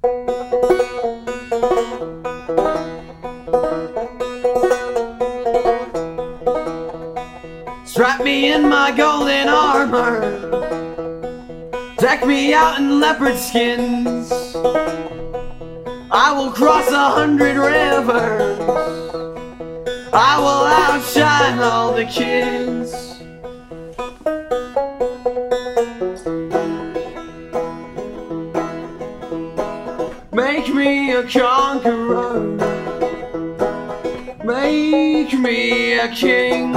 Strap me in my golden armor, deck me out in leopard skins. I will cross 100 rivers, I will outshine all the kids. Make me a conqueror, make me a king.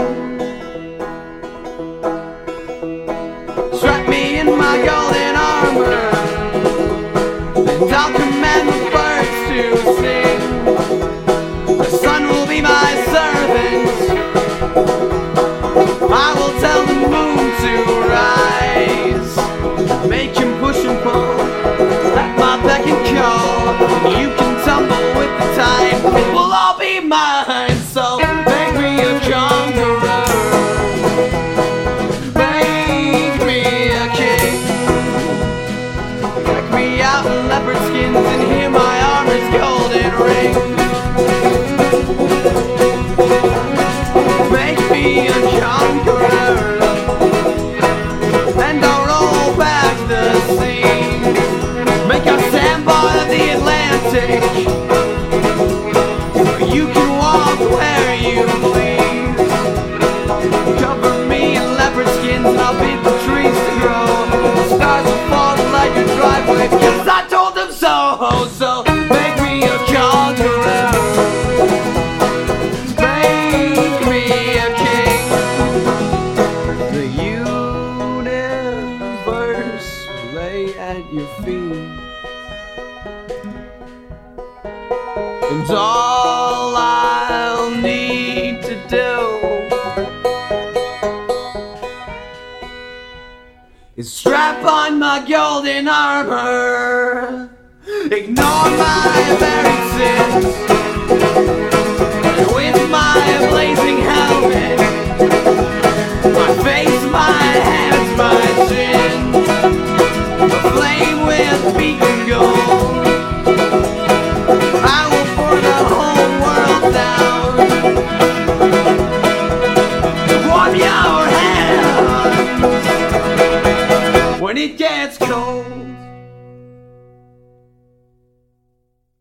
Strap me in my golden armor, and I'll command the birds to sing. The sun will be my servant, I will tell the moon to rise. Make him push and pull at my beck and call. You can tumble with the tide, it will all be mine. So make me a conqueror, make me a king. Deck me out in leopard skins and hear my armor's golden ring. Make me a conqueror, and I'll roll back the sea. Make a sandbar of the Atlantic, you can walk where you please. Cover me in leopard skins and I'll beat the trees to grow. The stars will fall to light your driveway, cause I told them so. So make me a conqueror, make me a king. The universe lay at your feet, and all I'll need to do is strap on my golden armor, ignore my buried sins.